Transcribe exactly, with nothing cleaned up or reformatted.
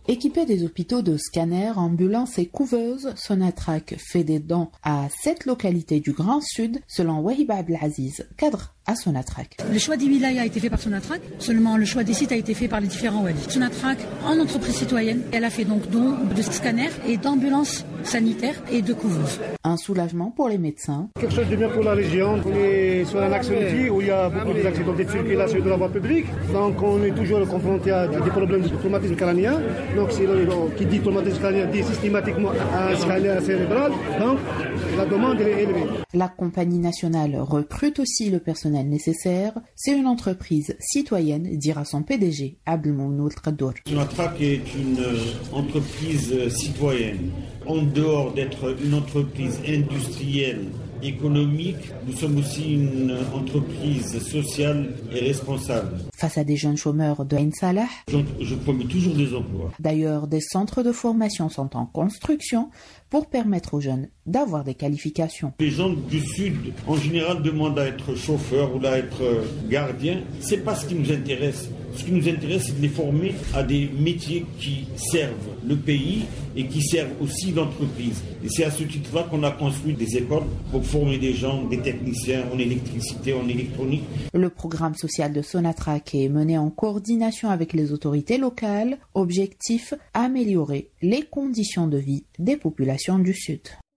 Équipé des hôpitaux de scanners, ambulances et couveuses, Sonatrach fait des dons à sept localités du Grand Sud, selon Wahiba Abdelaziz, cadre à Sonatrach. Le choix des wilayas a été fait par Sonatrach, seulement le choix des sites a été fait par les différents walis. Sonatrach, en entreprise citoyenne, elle a fait donc don de scanners et d'ambulances sanitaires et de couveuses. Un soulagement pour les médecins. Quelque chose de bien pour la région. On est sur un axe routier où il y a beaucoup d'accidents de circulation de la voie publique. Donc on est toujours confronté à des problèmes de traumatisme crânien. Donc si le, qui dit traumatisme crânien dit systématiquement un scanner cérébral. Donc la demande est élevée. La compagnie nationale recrute aussi le personnel nécessaire. C'est une entreprise citoyenne, dira son P D G, Abdelmounoul Qadour. Sonatrach est une entreprise citoyenne. En dehors d'être une entreprise industrielle, économique, nous sommes aussi une entreprise sociale et responsable. Face à des jeunes chômeurs de Ain Salah, je, je promets toujours des emplois. D'ailleurs, des centres de formation sont en construction pour permettre aux jeunes d'avoir des qualifications. Les gens du Sud, en général, demandent à être chauffeur ou à être gardien. C'est pas ce qui nous intéresse. Ce qui nous intéresse, c'est de les former à des métiers qui servent le pays et qui servent aussi l'entreprise. Et c'est à ce titre-là qu'on a construit des écoles pour former des gens, des techniciens en électricité, en électronique. Le programme social de Sonatrach est mené en coordination avec les autorités locales. Objectif, améliorer les conditions de vie des populations du Sud.